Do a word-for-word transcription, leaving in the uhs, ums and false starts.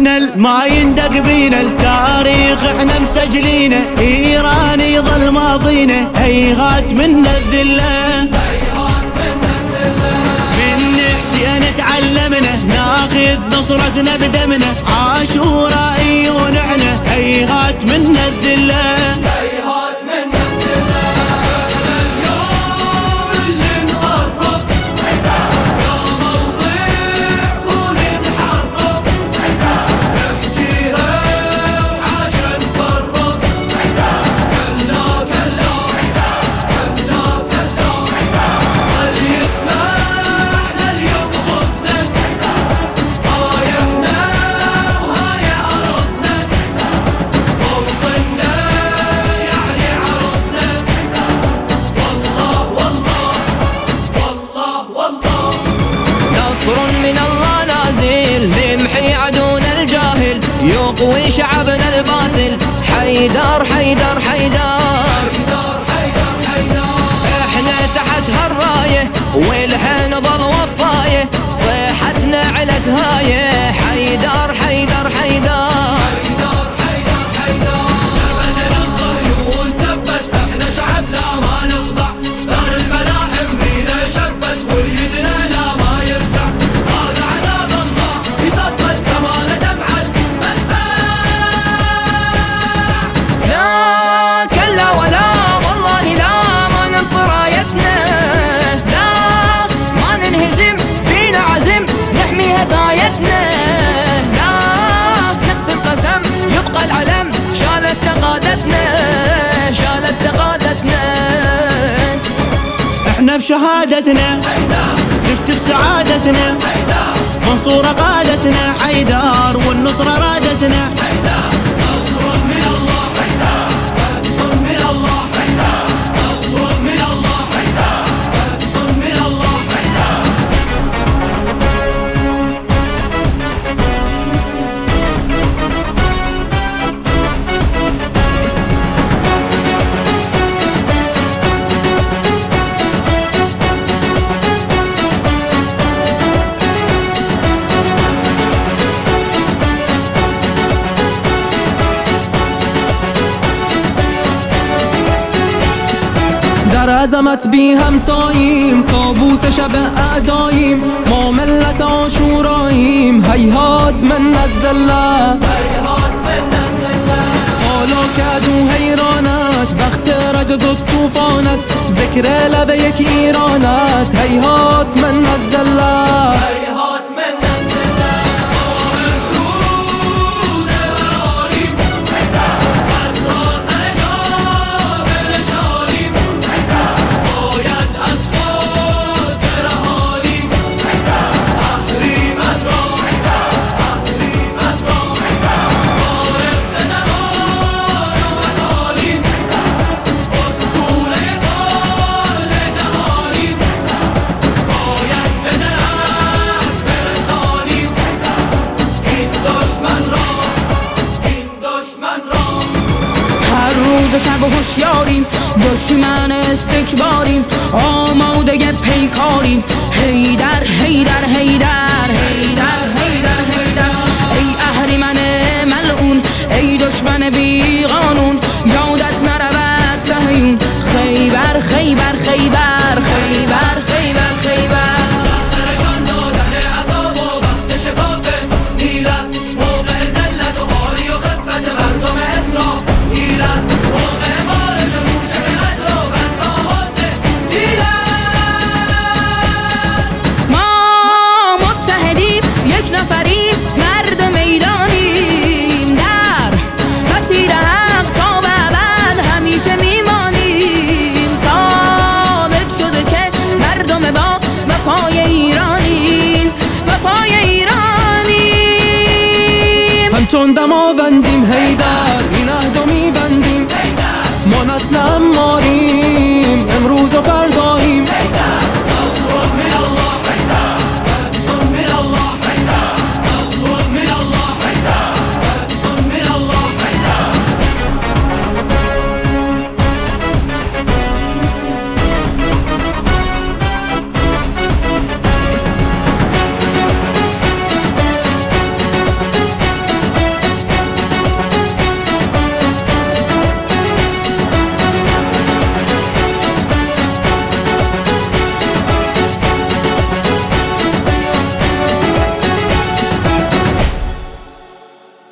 احنا ما يندق بينا التاريخ احنا مسجلينه، ايران يظل ماضينا هيهات من الذله، من حسين تعلمنا ناخذ نصرتنا بدمنا، عاشوراء ونحن هيهات من الذله. من الله نازل لمحي عدونا الجاهل، يقوي شعبنا الباسل. حيدر حيدر حيدر احنا تحت هالراية والحين ظل وفاية، صيحتنا علت هاية. حيدر حيدر حيدر العلم شالت قادتنا شالت قادتنا. احنا بشهادتنا نكتب سعادتنا، منصورة قادتنا حيدر والنصرة رادتنا. نصر من الله فتح من الله، نصر من الله فتح من الله. در عظمت بی همتاییم، کابوس شب اعداییم، ما ملت عاشوراییم. هیهات من الذله، حالا که عدو حیران است، وقت رجز و طوفان است، ذکر لب یک ایران است. هیهات من الذله. روز و شب هوشیاریم، دشمن استکباریم، آماده پیکاریم. حیدر حیدر حیدر حیدر حیدر حیدر ای اهریمن ملعون، ای دشمن بی قانون، یادت نرود صهیون. خیبر خیبر خیبر خیبر خیبر خیبر همچون دماوندیم. هیدر